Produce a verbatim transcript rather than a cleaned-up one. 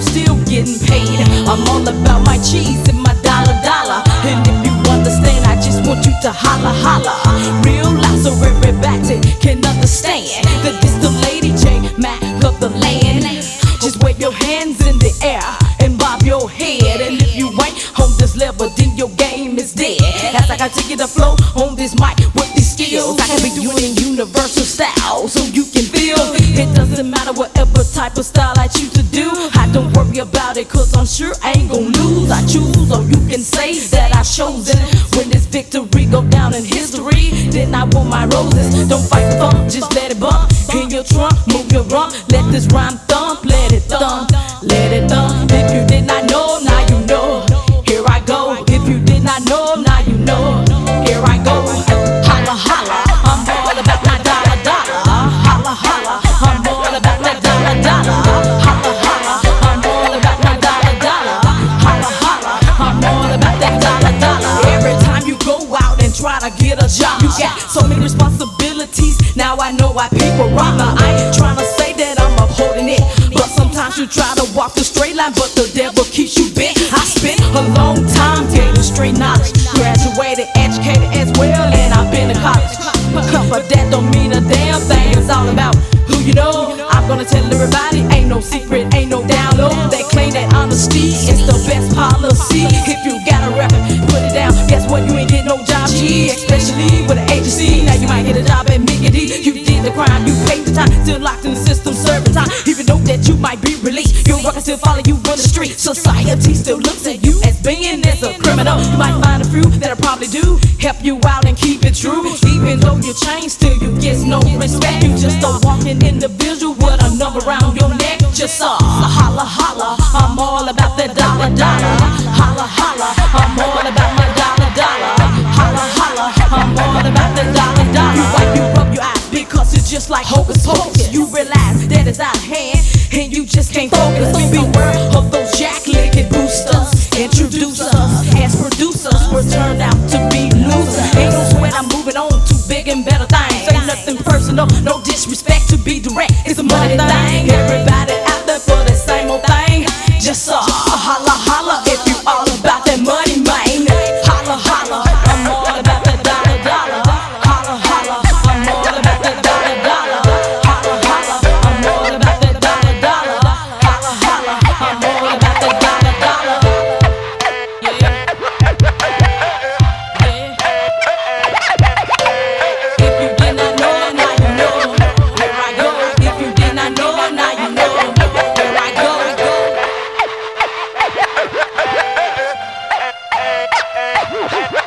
I'm still getting paid. I'm all about my cheese and my dollar dollar. And if you understand, I just want you to holla holla. Real life so everybody can understand that this the Lady J Mac of the land. Just wave your hands in the air and bob your head. And if you ain't on this level, then your game is dead. As I continue to flow on this mic with these skills, I can be doing universal style so you can feel. It doesn't matter whatever type of style I choose to do. I don't worry about it, cause I'm sure I ain't gon' lose. I choose, or you can say that I've chosen. When this victory go down in history, then I want my roses. Don't fight the funk, just let it bump. In your trunk, move your rump. Let this rhyme thump, let it thump, let it thump. If you did not know, now you know. Here I go. If you did not know, now you know. Here I go. Holla holla, I'm all about my dollar dollar. Holla holla, I'm all about that dollar dollar. Holla holla, I'm all about my dollar dollar. Holla holla, I'm all about that dollar dollar. Every time you go out and try to get a job, you got so many responsibilities. Now I know why people rock. Now I ain't trying to say that I'm upholding it, but sometimes you try to walk the straight line, but the devil keeps you bent. I spent a long time gaining straight knowledge, graduated, educated as well, and I've been to college. But that don't mean a damn thing. It's all about who you know. I'm gonna tell everybody, ain't no secret, ain't no download. They claim that honesty is the best policy. If you got a record, put it down. Guess what? You ain't get no job, G, especially with an agency. Now you might get a job at Mickey D. You did the crime, you paid the time, still locked in the system, serving time. Even though that you might be released, your record still follow you on the street. Society still looks at you as being as a criminal. You might find a few that'll probably do help you out and keep it true. Even though you change, still you get no respect. You just a walking individual with a number around your neck. Just uh, holla holla, I'm all about that dollar dollar. Holla holla, I'm all about my dollar dollar. Holla holla, I'm all about that dollar dollar. You wipe, you rub your eyes because it's just like hocus pocus. You realize that it's out of hand and you just can't focus. Beware of those jack-legged boosters. Introduce us as producers, we're turned out to be losers. Ain't no sweat, I'm moving on to big and better things. Ain't nothing personal, no disrespect, to be direct. It's a money thing. Everybody out there for the same old thing. Just uh, holla holla if you all about that money, man. Holla holla, I'm all about that dollar dollar. Holla holla, I'm all about that dollar dollar. Holla holla, I'm all about that dollar dollar. Holla holla, I'm all about that dollar dollar. Yeah. Yeah. If you did not know, now you know. Here I go. If you did not know, now you know. Here I go. Hey, hey, hey, hey.